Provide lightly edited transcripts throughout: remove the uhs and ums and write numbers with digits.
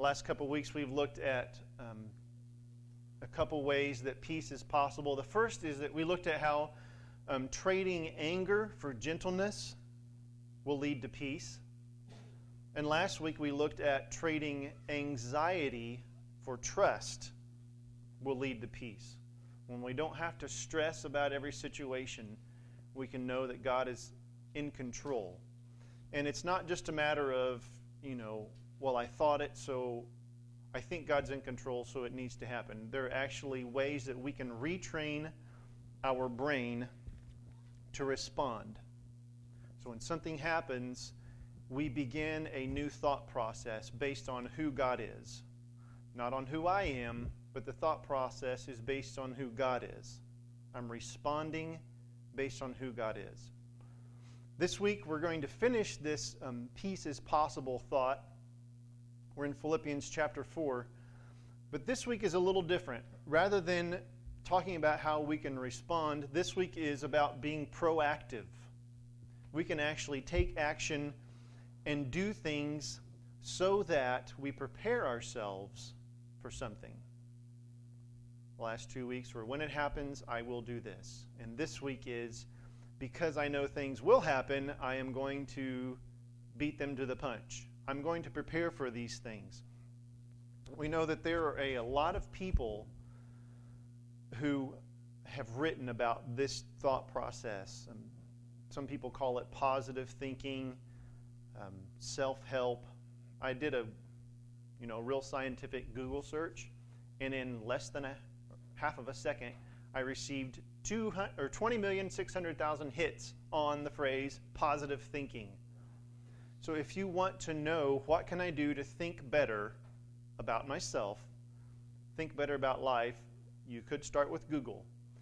last couple weeks, we've looked at a couple ways that peace is possible. The first is that we looked at how trading anger for gentleness will lead to peace. And last week we looked at trading anxiety for trust will lead to peace. When we don't have to stress about every situation, we can know that God is in control. And it's not just a matter of, well, I thought it, so I think God's in control, so it needs to happen. There are actually ways that we can retrain our brain to respond. So when something happens, we begin a new thought process based on who God is. Not on who I am, but the thought process is based on who God is. I'm responding based on who God is. This week we're going to finish this peace is possible thought. We're in Philippians chapter 4. But this week is a little different. Rather than talking about how we can respond, this week is about being proactive. We can actually take action and do things so that we prepare ourselves for something. The last 2 weeks were when it happens, I will do this. And this week is because I know things will happen, I am going to beat them to the punch. I'm going to prepare for these things. We know that there are a lot of people who have written about this thought process. Some people call it positive thinking, self-help. I did a real scientific Google search, and in less than half of a second, I received 20,600,000 hits on the phrase positive thinking. So if you want to know what can I do to think better about myself, think better about life, you could start with Google.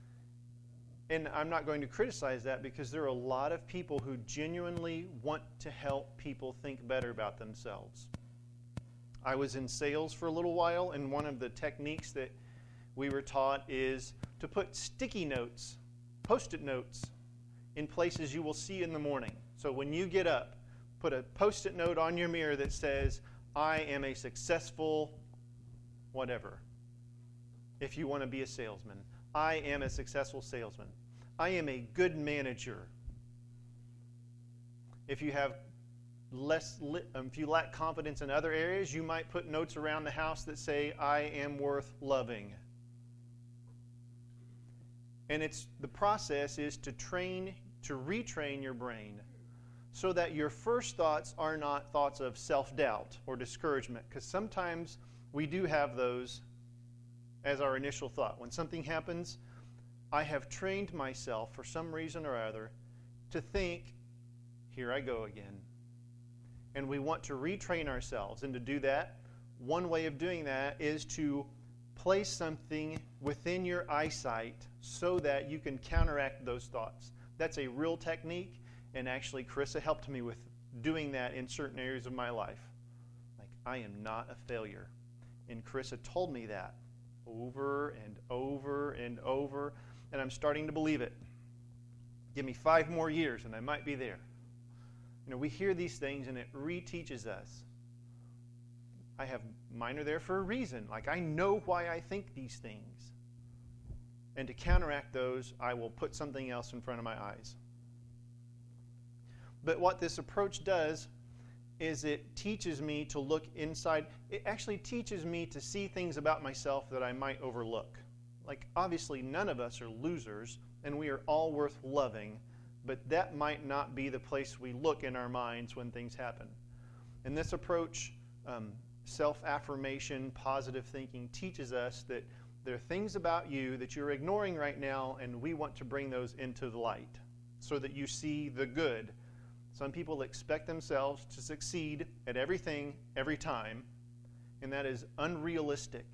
And I'm not going to criticize that because there are a lot of people who genuinely want to help people think better about themselves. I was in sales for a little while, and one of the techniques that we were taught is to put sticky notes, Post-it notes, in places you will see in the morning. So when you get up, put a Post-it note on your mirror that says, I am a successful whatever. If you want to be a salesman, I am a successful salesman. I am a good manager. If you have if you lack confidence in other areas, you might put notes around the house that say, I am worth loving. And the process is to retrain your brain so that your first thoughts are not thoughts of self-doubt or discouragement, because sometimes we do have those as our initial thought. When something happens, I have trained myself for some reason or other to think, here I go again. And we want to retrain ourselves. And to do that, one way of doing that is to place something within your eyesight so that you can counteract those thoughts. That's a real technique, and actually Carissa helped me with doing that in certain areas of my life. Like, I am not a failure. And Carissa told me that over and over and over, and I'm starting to believe it. Give me 5 more years and I might be there. We hear these things and it reteaches us. Mine are there for a reason. Like, I know why I think these things. And to counteract those, I will put something else in front of my eyes. But what this approach does is it teaches me to look inside. It actually teaches me to see things about myself that I might overlook. Like, obviously, none of us are losers, and we are all worth loving, but that might not be the place we look in our minds when things happen. And this approach, self-affirmation, positive thinking, teaches us that there are things about you that you're ignoring right now, and we want to bring those into the light so that you see the good. Some people expect themselves to succeed at everything, every time, and that is unrealistic.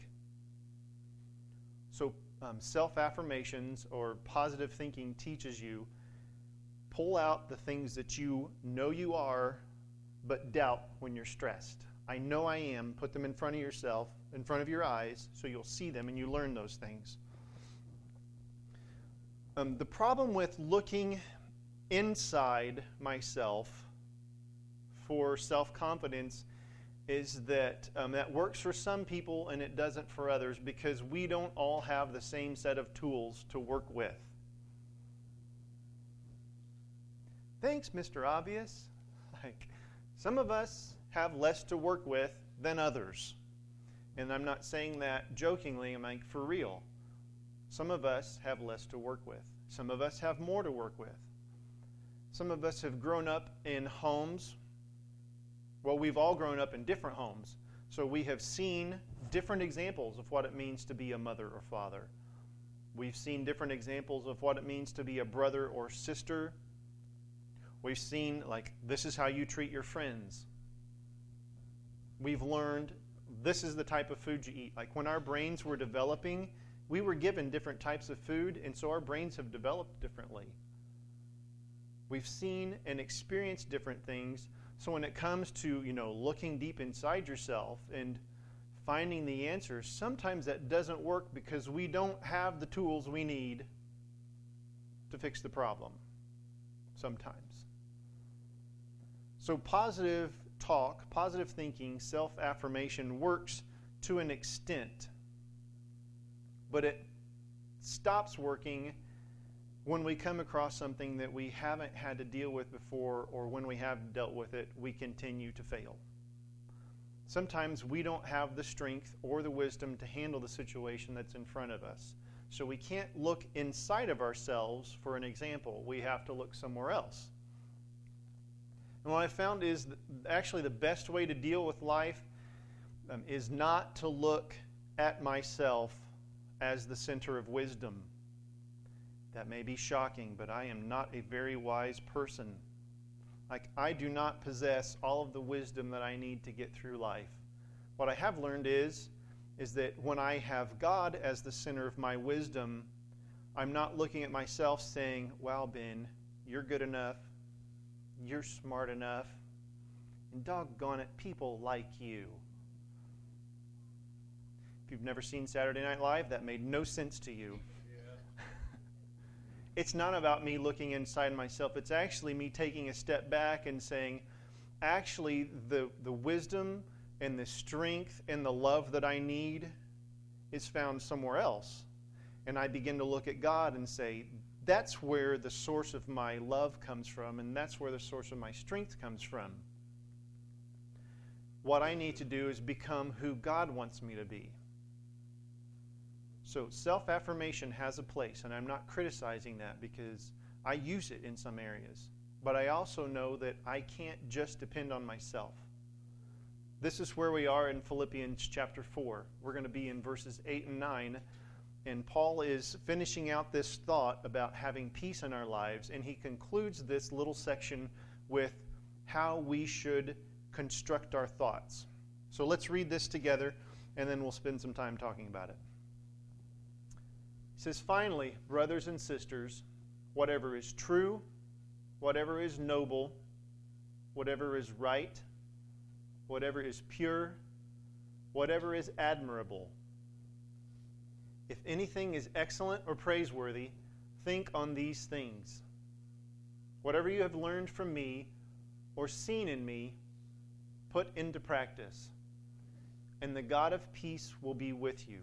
So self-affirmations or positive thinking teaches you, pull out the things that you know you are, but doubt when you're stressed. I know I am. Put them in front of yourself, in front of your eyes, so you'll see them and you learn those things. The problem with looking inside myself for self-confidence is that that works for some people and it doesn't for others because we don't all have the same set of tools to work with. Thanks, Mr. Obvious. Like, some of us have less to work with than others. And I'm not saying that jokingly, I'm like, for real. Some of us have less to work with. Some of us have more to work with. Some of us have grown up in homes. Well, we've all grown up in different homes. So we have seen different examples of what it means to be a mother or father. We've seen different examples of what it means to be a brother or sister. We've seen, like, this is how you treat your friends. We've learned this is the type of food you eat. Like, when our brains were developing, we were given different types of food, and so our brains have developed differently. We've seen and experienced different things. So when it comes to, looking deep inside yourself and finding the answers, sometimes that doesn't work because we don't have the tools we need to fix the problem. Sometimes. So positive talk, positive thinking, self-affirmation works to an extent. But it stops working when we come across something that we haven't had to deal with before, or when we have dealt with it, we continue to fail. Sometimes we don't have the strength or the wisdom to handle the situation that's in front of us. So we can't look inside of ourselves for an example. We have to look somewhere else. And what I found is that actually the best way to deal with life is not to look at myself as the center of wisdom. That may be shocking, but I am not a very wise person. Like, I do not possess all of the wisdom that I need to get through life. What I have learned is that when I have God as the center of my wisdom, I'm not looking at myself saying, wow, Ben, you're good enough, you're smart enough, and doggone it, people like you. If you've never seen Saturday Night Live, that made no sense to you. It's not about me looking inside myself. It's actually me taking a step back and saying, actually, the wisdom and the strength and the love that I need is found somewhere else. And I begin to look at God and say, that's where the source of my love comes from, and that's where the source of my strength comes from. What I need to do is become who God wants me to be. So self-affirmation has a place, and I'm not criticizing that because I use it in some areas. But I also know that I can't just depend on myself. This is where we are in Philippians chapter 4. We're going to be in verses 8 and 9. And Paul is finishing out this thought about having peace in our lives, and he concludes this little section with how we should construct our thoughts. So let's read this together, and then we'll spend some time talking about it. He says, finally, brothers and sisters, whatever is true, whatever is noble, whatever is right, whatever is pure, whatever is admirable, if anything is excellent or praiseworthy, think on these things. Whatever you have learned from me or seen in me, put into practice, and the God of peace will be with you.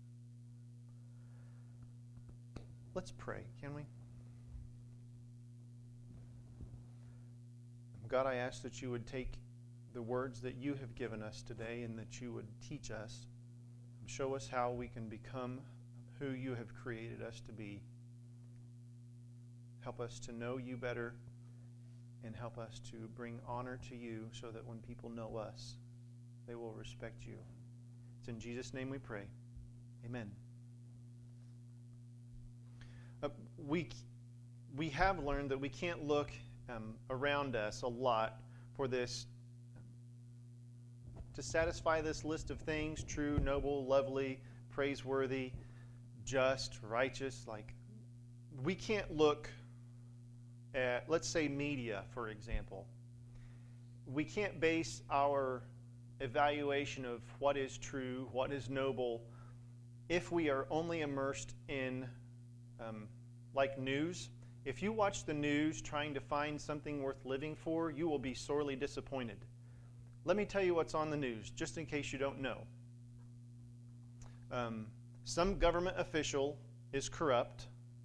Let's pray, can we? God, I ask that you would take the words that you have given us today and that you would teach us. Show us how we can become who you have created us to be. Help us to know you better and help us to bring honor to you so that when people know us, they will respect you. It's in Jesus' name we pray. Amen. We have learned that we can't look around us a lot for this to satisfy this list of things: true, noble, lovely, praiseworthy, just, righteous. Like, we can't look at, let's say, media, for example. We can't base our evaluation of what is true, what is noble, if we are only immersed in, like, news. If you watch the news trying to find something worth living for, you will be sorely disappointed. Let me tell you what's on the news, just in case you don't know. Some government official is corrupt.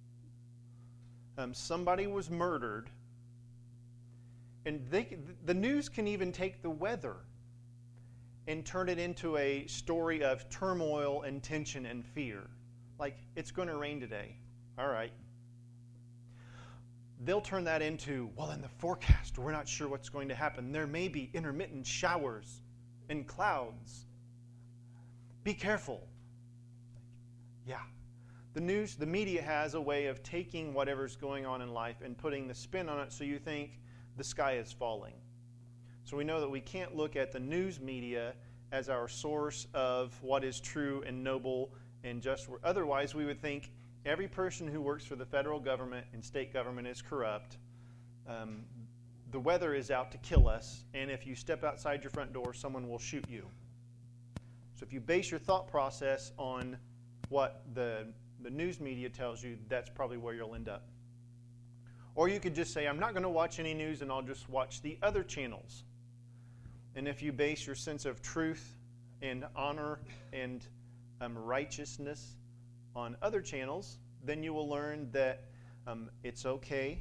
Somebody was murdered. And the news can even take the weather and turn it into a story of turmoil and tension and fear. Like, it's going to rain today. All right. They'll turn that into, well, in the forecast, we're not sure what's going to happen. There may be intermittent showers and clouds. Be careful. Yeah. The media has a way of taking whatever's going on in life and putting the spin on it so you think the sky is falling. So we know that we can't look at the news media as our source of what is true and noble and just. Otherwise, we would think every person who works for the federal government and state government is corrupt. The weather is out to kill us, and if you step outside your front door, someone will shoot you. So if you base your thought process on what the news media tells you, that's probably where you'll end up. Or you could just say, I'm not going to watch any news and I'll just watch the other channels. And if you base your sense of truth and honor and righteousness on other channels, then you will learn that it's okay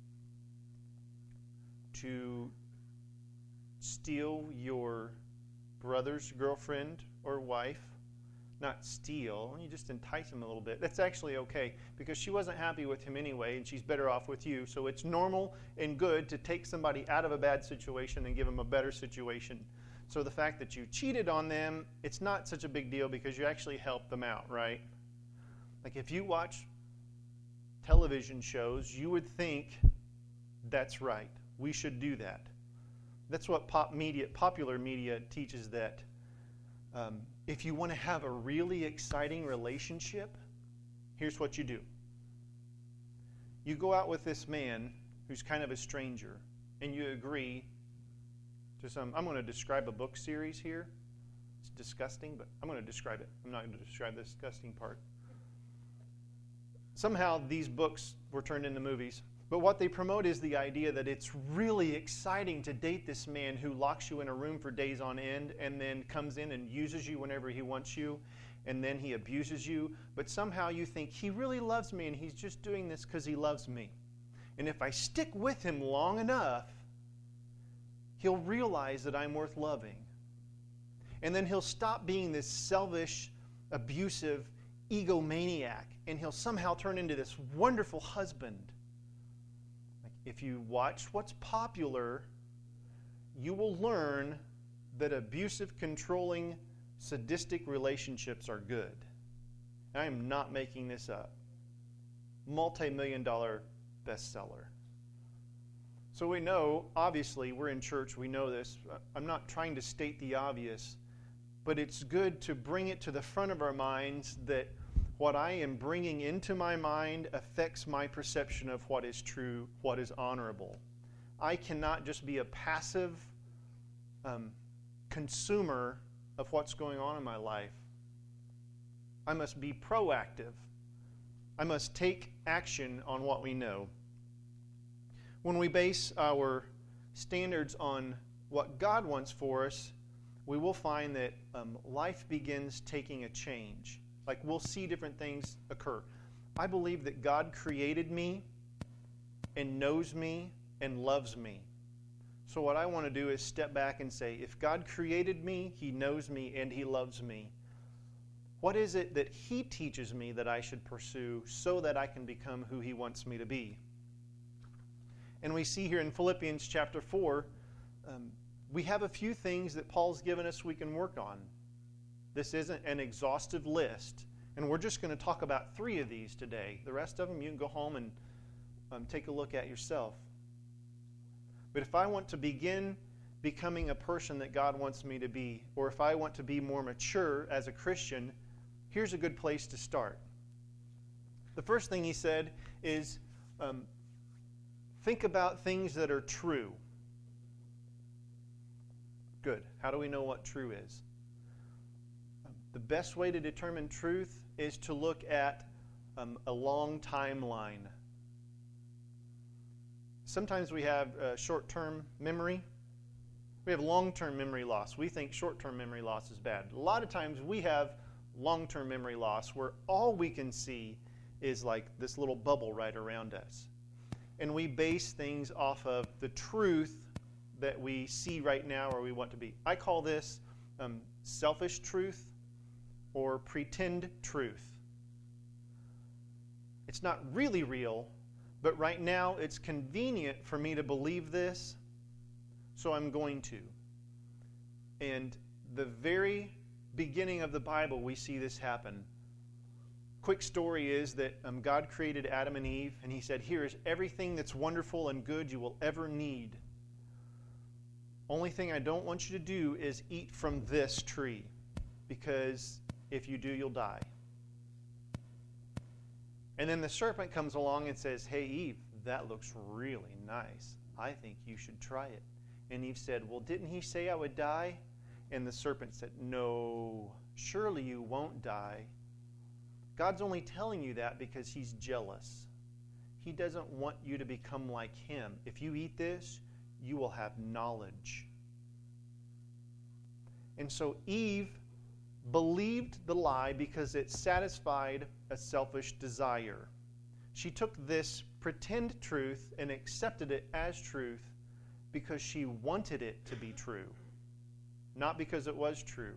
to steal your brother's girlfriend or wife. Not steal, you just entice him a little bit. That's actually okay because she wasn't happy with him anyway and she's better off with you. So it's normal and good to take somebody out of a bad situation and give them a better situation. So the fact that you cheated on them, it's not such a big deal because you actually helped them out, right? Like if you watch television shows, you would think that's right. We should do that. That's what popular media teaches that. If you want to have a really exciting relationship, here's what you do. You go out with this man who's kind of a stranger, and you agree to some. I'm going to describe a book series here. It's disgusting, but I'm going to describe it. I'm not going to describe the disgusting part. Somehow these books were turned into movies. But what they promote is the idea that it's really exciting to date this man who locks you in a room for days on end and then comes in and uses you whenever he wants you, and then he abuses you. But somehow you think, he really loves me and he's just doing this because he loves me. And if I stick with him long enough, he'll realize that I'm worth loving. And then he'll stop being this selfish, abusive egomaniac, and he'll somehow turn into this wonderful husband. If you watch what's popular, you will learn that abusive, controlling, sadistic relationships are good. I am not making this up. Multi-million-dollar bestseller. So we know, obviously, we're in church, we know this. I'm not trying to state the obvious, but it's good to bring it to the front of our minds that what I am bringing into my mind affects my perception of what is true, what is honorable. I cannot just be a passive consumer of what's going on in my life. I must be proactive. I must take action on what we know. When we base our standards on what God wants for us, we will find that life begins taking a change. Like we'll see different things occur. I believe that God created me and knows me and loves me. So what I want to do is step back and say, if God created me, He knows me, and He loves me, what is it that He teaches me that I should pursue so that I can become who He wants me to be? And we see here in Philippians chapter 4, we have a few things that Paul's given us we can work on. This isn't an exhaustive list, and we're just going to talk about 3 of these today. The rest of them you can go home and take a look at yourself. But if I want to begin becoming a person that God wants me to be, or if I want to be more mature as a Christian, here's a good place to start. The first thing he said is think about things that are true. Good. How do we know what true is? The best way to determine truth is to look at a long timeline. Sometimes we have short-term memory. We have long-term memory loss. We think short-term memory loss is bad. A lot of times we have long-term memory loss where all we can see is like this little bubble right around us. And we base things off of the truth that we see right now or we want to be. I call this selfish truth or pretend truth. It's not really real, but right now it's convenient for me to believe this, so I'm going to. And the very beginning of the Bible, we see this happen. Quick story is that God created Adam and Eve, and he said, here is everything that's wonderful and good you will ever need. Only thing I don't want you to do is eat from this tree, because if you do, you'll die. And then the serpent comes along and says, hey, Eve, that looks really nice. I think you should try it. And Eve said, well, didn't he say I would die? And the serpent said, no, surely you won't die. God's only telling you that because he's jealous. He doesn't want you to become like him. If you eat this, you will have knowledge. And so Eve believed the lie because it satisfied a selfish desire. She took this pretend truth and accepted it as truth because she wanted it to be true, not because it was true.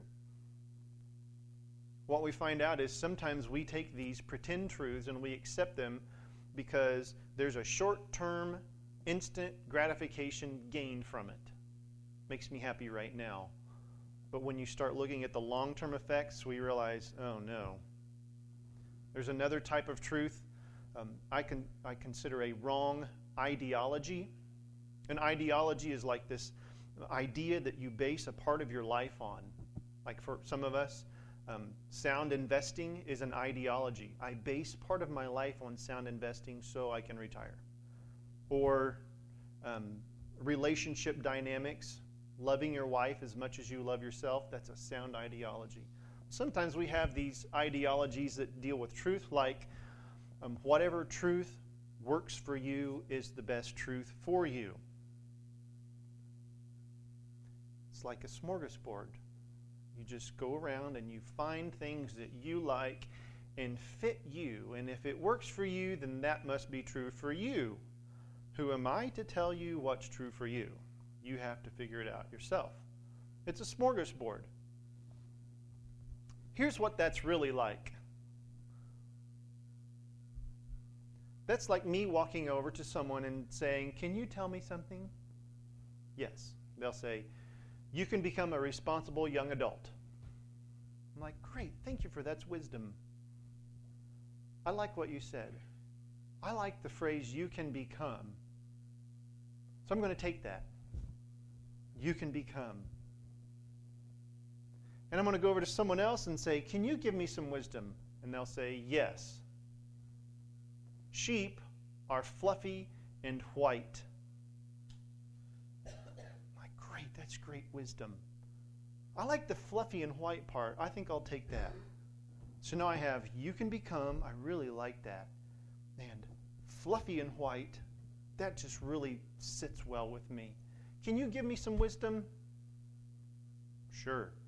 What we find out is sometimes we take these pretend truths and we accept them because there's a short-term, instant gratification gained from it. Makes me happy right now. But when you start looking at the long-term effects, we realize, oh no. There's another type of truth I consider a wrong ideology. An ideology is like this idea that you base a part of your life on. Like for some of us, sound investing is an ideology. I base part of my life on sound investing so I can retire. Or relationship dynamics, loving your wife as much as you love yourself, that's a sound ideology. Sometimes we have these ideologies that deal with truth, like whatever truth works for you is the best truth for you. It's like a smorgasbord. You just go around and you find things that you like and fit you. And if it works for you, then that must be true for you. Who am I to tell you what's true for you? You have to figure it out yourself. It's a smorgasbord. Here's what that's really like. That's like me walking over to someone and saying, can you tell me something? Yes. They'll say, you can become a responsible young adult. I'm like, great, thank you for that's wisdom. I like what you said. I like the phrase, you can become. So I'm going to take that. You can become. And I'm going to go over to someone else and say, can you give me some wisdom? And they'll say, yes. Sheep are fluffy and white. Like, great, that's great wisdom. I like the fluffy and white part. I think I'll take that. So now I have, you can become. I really like that. And fluffy and white, that just really sits well with me. Can you give me some wisdom? Sure.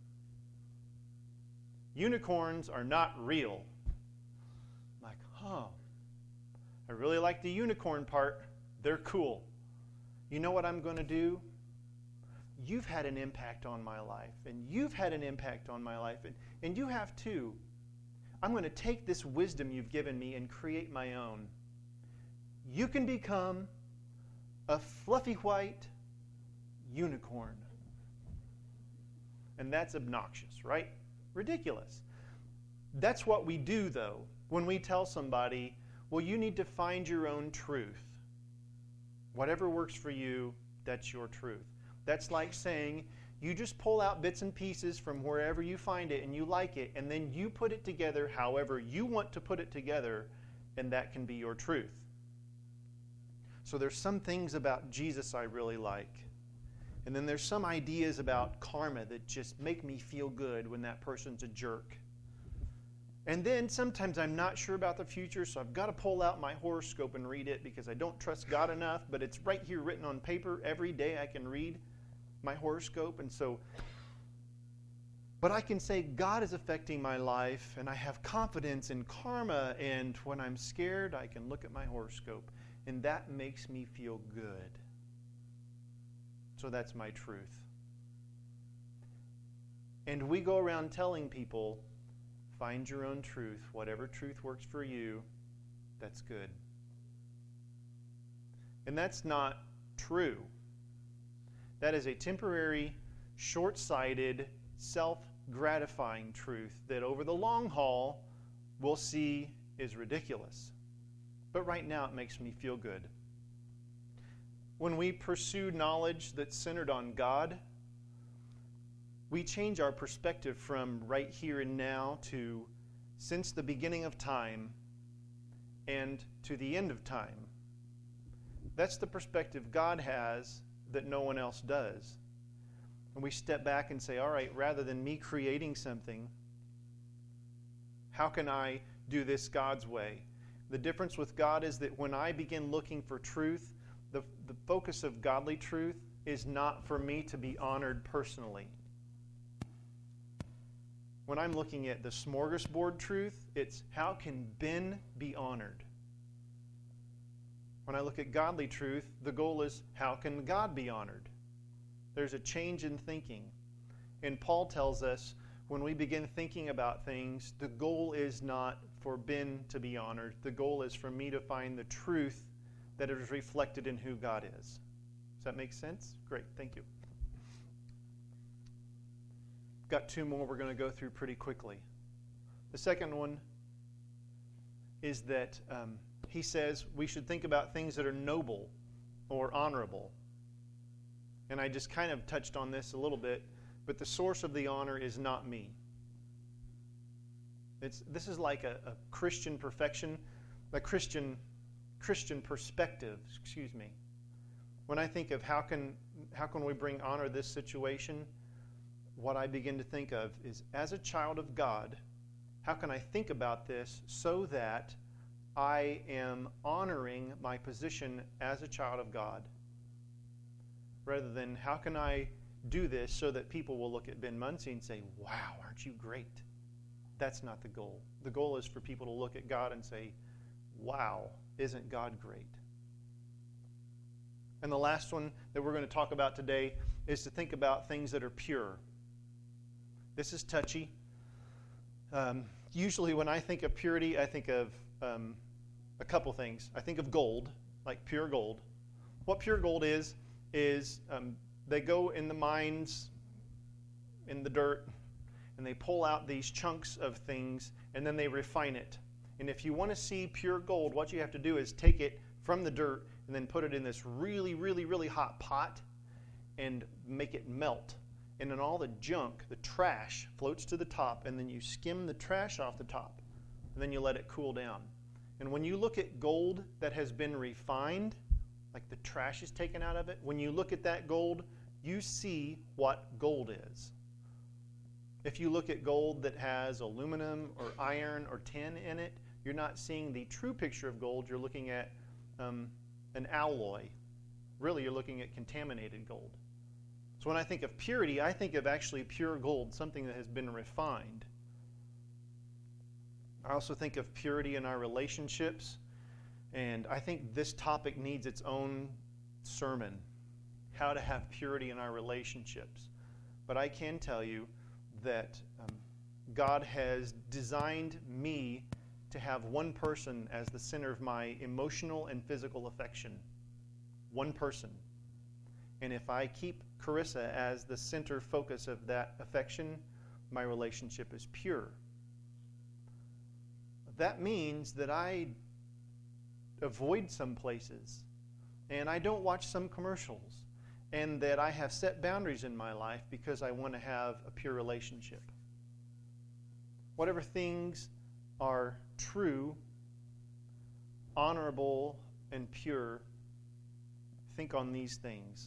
Unicorns are not real. I'm like, I really like the unicorn part. They're cool. You know what I'm going to do? You've had an impact on my life, and you've had an impact on my life, and you have too. I'm going to take this wisdom you've given me and create my own. You can become a fluffy white unicorn. And that's obnoxious, right? Ridiculous. That's what we do, though, when we tell somebody, well, you need to find your own truth. Whatever works for you, that's your truth. That's like saying, you just pull out bits and pieces from wherever you find it and you like it, and then you put it together however you want to put it together, and that can be your truth. So there's some things about Jesus I really like. And then there's some ideas about karma that just make me feel good when that person's a jerk. And then sometimes I'm not sure about the future, so I've got to pull out my horoscope and read it because I don't trust God enough, but it's right here written on paper every day I can read. my horoscope, and so, but I can say God is affecting my life, and I have confidence in karma, and when I'm scared, I can look at my horoscope, and that makes me feel good. So that's my truth. And we go around telling people, find your own truth. Whatever truth works for you, that's good. And that's not true. That is a temporary, short-sighted, self-gratifying truth that over the long haul we'll see is ridiculous. But right now it makes me feel good. When we pursue knowledge that's centered on God, we change our perspective from right here and now to since the beginning of time and to the end of time. That's the perspective God has that no one else does. And we step back and say, all right, rather than me creating something, how can I do this God's way? The difference with God is that when I begin looking for truth, the focus of godly truth is not for me to be honored personally. When I'm looking at the smorgasbord truth, it's how can Ben be honored? When I look at godly truth, the goal is how can God be honored? There's a change in thinking. And Paul tells us when we begin thinking about things, the goal is not for Ben to be honored. The goal is for me to find the truth that is reflected in who God is. Does that make sense? Great, thank you. Got two more we're going to go through pretty quickly. The second one is that he says we should think about things that are noble or honorable. And I just kind of touched on this a little bit, but the source of the honor is not me. This is like a Christian perfection, a Christian perspective, excuse me. When I think of how can we bring honor to this situation, what I begin to think of is, as a child of God, how can I think about this so that I am honoring my position as a child of God? Rather than, how can I do this so that people will look at Ben Muncie and say, wow, aren't you great? That's not the goal. The goal is for people to look at God and say, wow, isn't God great? And the last one that we're going to talk about today is to think about things that are pure. This is touchy. Usually when I think of purity, I think of a couple things. I think of gold, like pure gold. What pure gold is they go in the mines, in the dirt, and they pull out these chunks of things, and then they refine it. And if you want to see pure gold, what you have to do is take it from the dirt and then put it in this really, really, really hot pot and make it melt. And then all the junk, the trash, floats to the top, and then you skim the trash off the top, and then you let it cool down. And when you look at gold that has been refined, like the trash is taken out of it, when you look at that gold, you see what gold is. If you look at gold that has aluminum or iron or tin in it, you're not seeing the true picture of gold. You're looking at an alloy. Really, you're looking at contaminated gold. So when I think of purity, I think of actually pure gold, something that has been refined. I also think of purity in our relationships, and I think this topic needs its own sermon, how to have purity in our relationships. But I can tell you that God has designed me to have one person as the center of my emotional and physical affection. One person. And if I keep Carissa as the center focus of that affection, my relationship is pure. That means that I avoid some places, and I don't watch some commercials, and that I have set boundaries in my life because I want to have a pure relationship. Whatever things are true, honorable, and pure, think on these things.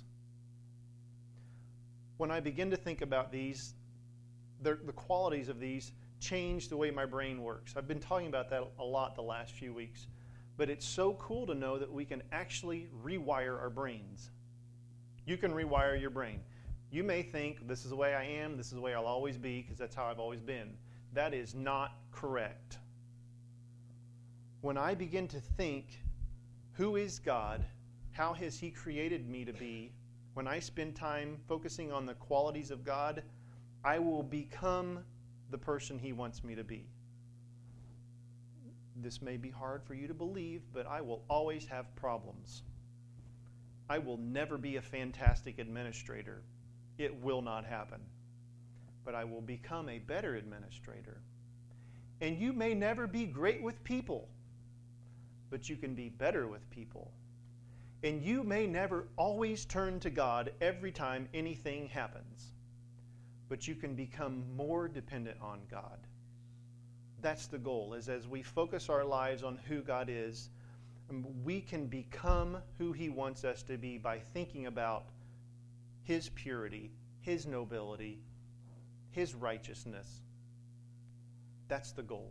When I begin to think about these, the qualities of these change the way my brain works. I've been talking about that a lot the last few weeks, but it's so cool to know that we can actually rewire our brains. You can rewire your brain. You may think, this is the way I am, this is the way I'll always be, because that's how I've always been. That is not correct. When I begin to think, who is God? How has He created me to be? When I spend time focusing on the qualities of God, I will become the person He wants me to be. This may be hard for you to believe, but I will always have problems. I will never be a fantastic administrator. It will not happen. But I will become a better administrator. And you may never be great with people, but you can be better with people. And you may never always turn to God every time anything happens, but you can become more dependent on God. That's the goal, is as we focus our lives on who God is, we can become who He wants us to be by thinking about His purity, His nobility, His righteousness. That's the goal.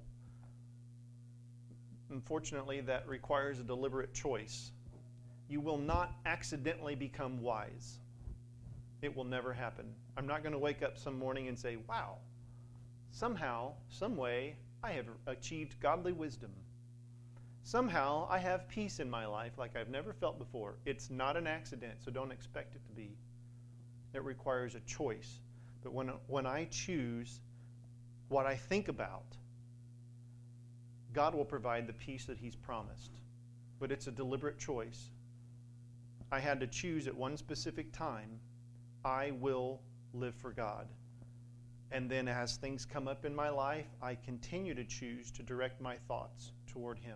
Unfortunately, that requires a deliberate choice. You will not accidentally become wise. It will never happen. I'm not going to wake up some morning and say, wow, somehow, some way, I have achieved godly wisdom. Somehow, I have peace in my life like I've never felt before. It's not an accident, so don't expect it to be. It requires a choice. But when I choose what I think about, God will provide the peace that He's promised. But it's a deliberate choice. I had to choose at one specific time, I will live for God. And then as things come up in my life, I continue to choose to direct my thoughts toward Him.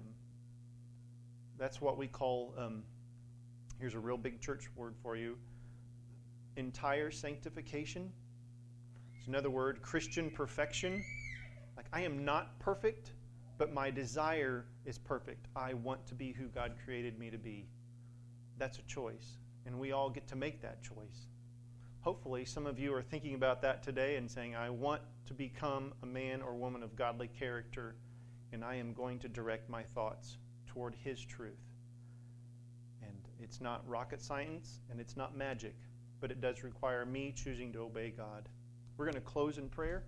That's what we call, here's a real big church word for you, entire sanctification. It's another word, Christian perfection. Like, I am not perfect, but my desire is perfect. I want to be who God created me to be. That's a choice, and we all get to make that choice. Hopefully, some of you are thinking about that today and saying, I want to become a man or woman of godly character, and I am going to direct my thoughts toward His truth. And it's not rocket science, and it's not magic, but it does require me choosing to obey God. We're going to close in prayer.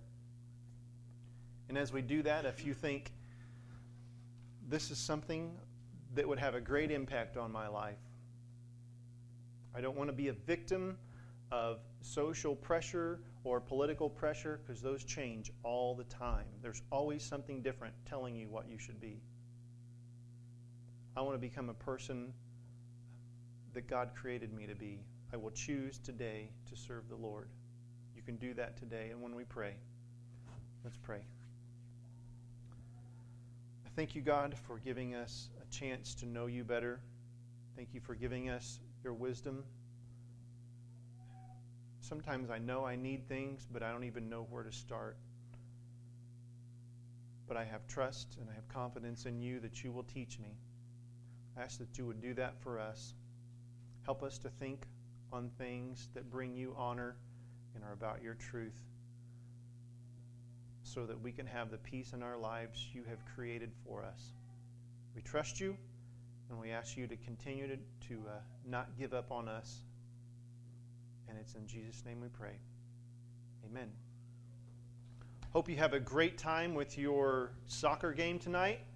And as we do that, if you think this is something that would have a great impact on my life, I don't want to be a victim of social pressure or political pressure, because those change all the time. There's always something different telling you what you should be. I want to become a person that God created me to be. I will choose today to serve the Lord. You can do that today. And when we pray, let's pray. I thank you, God, for giving us a chance to know you better. Thank you for giving us your wisdom. Sometimes I know I need things, but I don't even know where to start. But I have trust and I have confidence in you that you will teach me. I ask that you would do that for us. Help us to think on things that bring you honor and are about your truth, so that we can have the peace in our lives you have created for us. We trust you, and we ask you to continue to not give up on us. And it's in Jesus' name we pray. Amen. Hope you have a great time with your soccer game tonight.